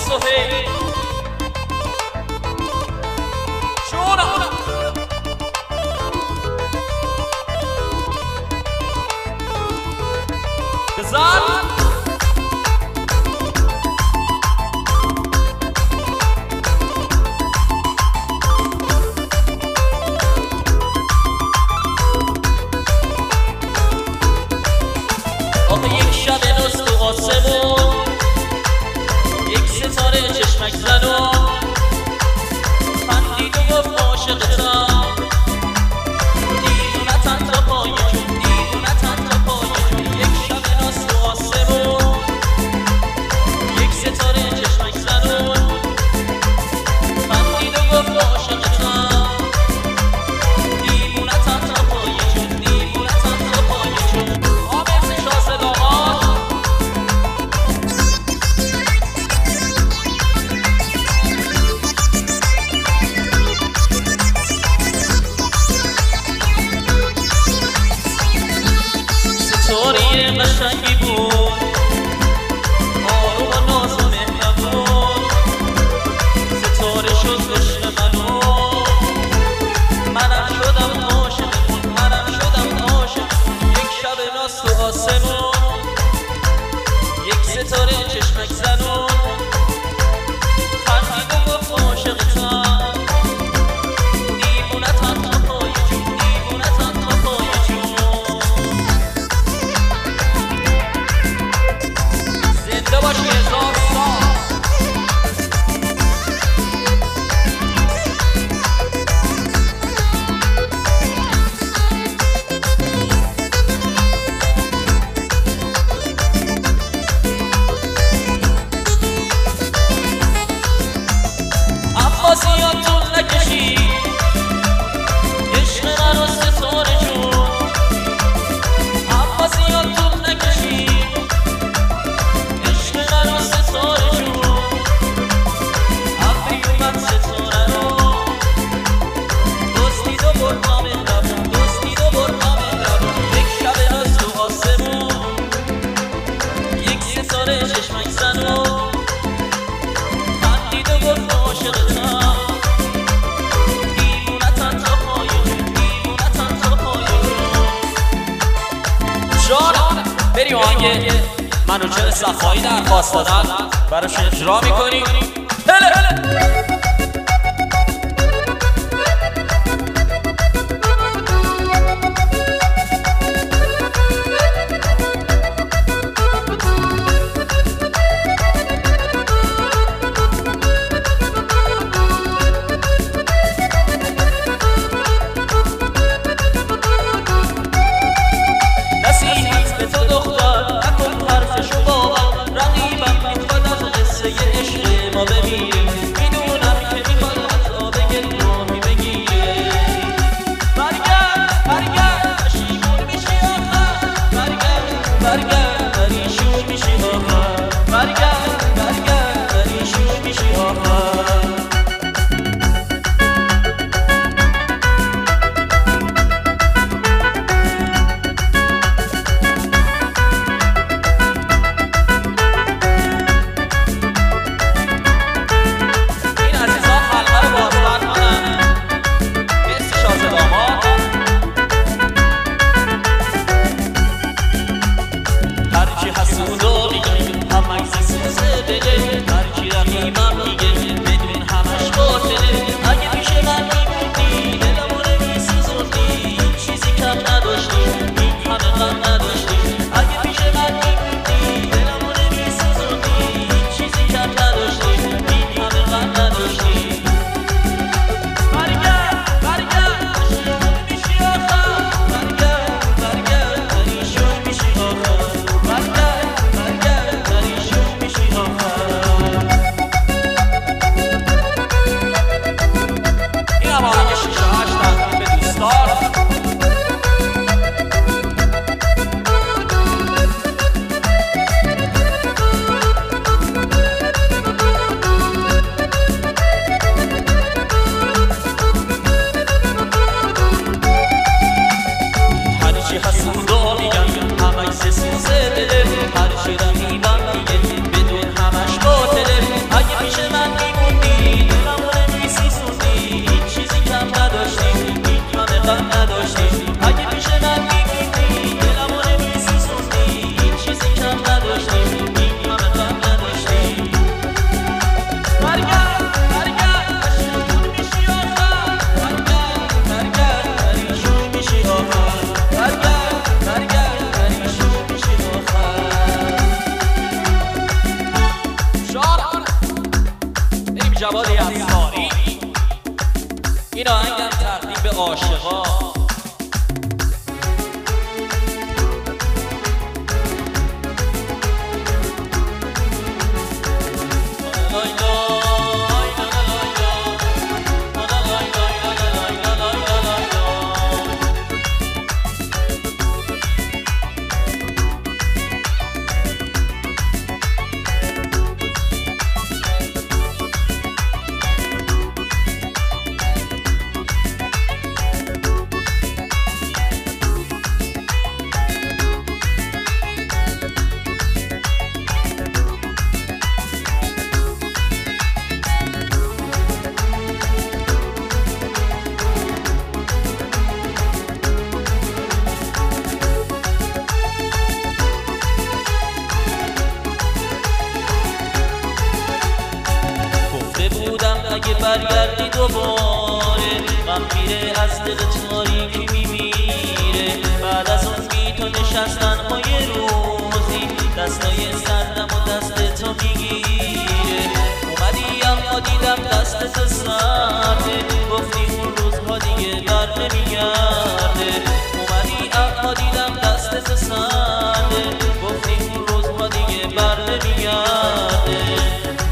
سهیل جونم بزن یک شب نست و آسمون یک ستاره چشمک زنون خندید و گفت عاشقتم دیوونتم تا پای جون دیوونتم تا پای جون یک شب نست و آسمون یک ستاره چشمک زنون خندید و گفت عاشقتم دیوونتم تا پای جون دیوونتم تا پای جون ستاره قشنگی بود آروم و ناز و مهربون ستاره شد عشق منو منم شدم عاشقتون منم شدم عاشقتون یک شب ناز تو آسمون یک ستاره چشمک زنون خندید و گفت عاشقتم دیوونتم تا پای جون دیوونتم تا پای جون زنده باشی هزار سال اما زیاد طول نکشی عشق من و ستاره جون اما زیاد طول نکشی عشق من و ستاره جون ابری اومد ستاره رو دزدید و برد نام مهربون دزدید و برد نام مهربون یک شب ناز تو آسمون یک ستاره چشمک زنون خندید و گفت عاشقتم دیوونتم تا پای جون دیوونتم تا پای جون جانم بریم آهنگ منو چرا صفایی درخواست دادن براش اجرا میکنی هله نصیحت به تو دختر نکن حرفشو باور رقیبم میخواد از قصه عشق ما بمیریم میدونم آهنگم تقدیم به عاشقا. اگه برگردی دوباره غم میره از دل تاریکی میمیره. بعد از اون بی تو نشستن های روزی دستای سردم و دست تو میگیره. اومدی اما دیدم دست تو سرده، گفتی اون روزها دیگه بر نمیگرده. اومدی اما دیدم دست تو سرده، گفتی اون روزها دیگه بر نمیگرده.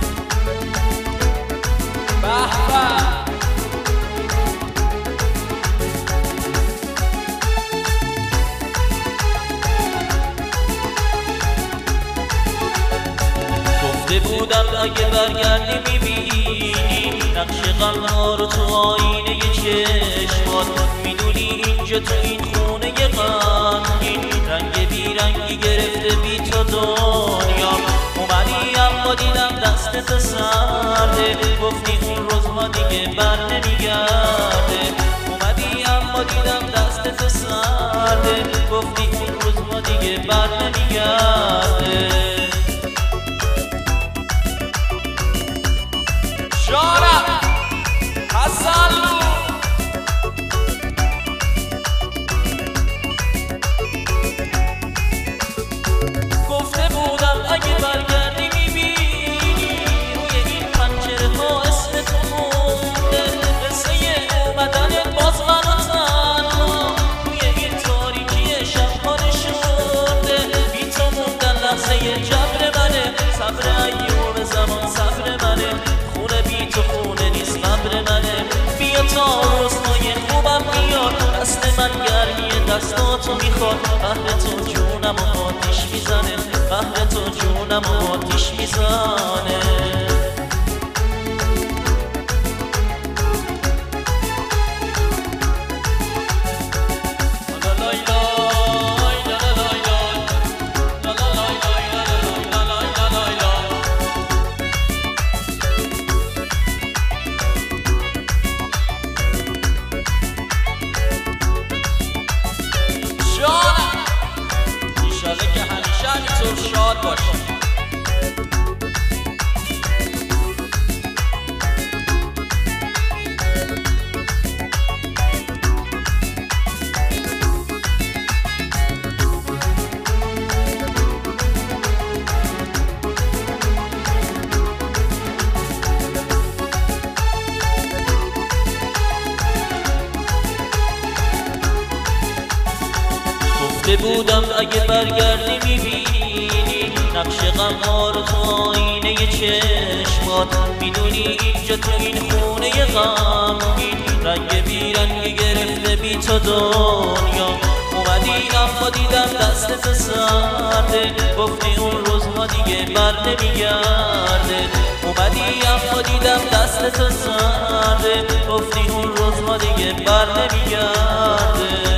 گفته بودم اگه برگردی میبینی نقش غم‌ها رو تو آینه چشمات. میدونی اینجا تو این خونه غمگین رنگ بیرنگی گرفته بی تو دنیا. اومدی اما دیدم دست تو سرده، گفتی اون روزها دیگه بر نمیگرده. اومدی اما دیدم دست تو سرده، گفتی اون روزها دیگه بر نمیگرده. شارع حسن گفته بودم اگه برگردی میبینی روی این پنجره ها اسم تو مونده. قصه اومدن باز من و تنها روی این تاریکی شبها نشونده. بی تو موندن لحظه جبر منه، صبر ایوم زمان صبر منه. خونه بی تو خونه نیست قبر منه. بیا تا روزهای خوبم بیاد، دست من گرمی دستاتو میخواد. قهر تو جونم و آتیش میزنه، قهر تو جونم و آتیش میزنه. ایشاله که همیشه همینطور شاد باشی. گفته بودم اگه برگردی میبینی نقش غم‌ها رو تو آینه چشمات. میدونی اینجا تو این خونه غمگین رنگ بیرنگی گرفته بی تو دنیا. اومدی اما دیدم دست تو سرده، گفتی اون روزها دیگه بر نمیگرده. اومدی اما دیدم دست تو سرده، گفتی اون روزها دیگه بر نمیگرده.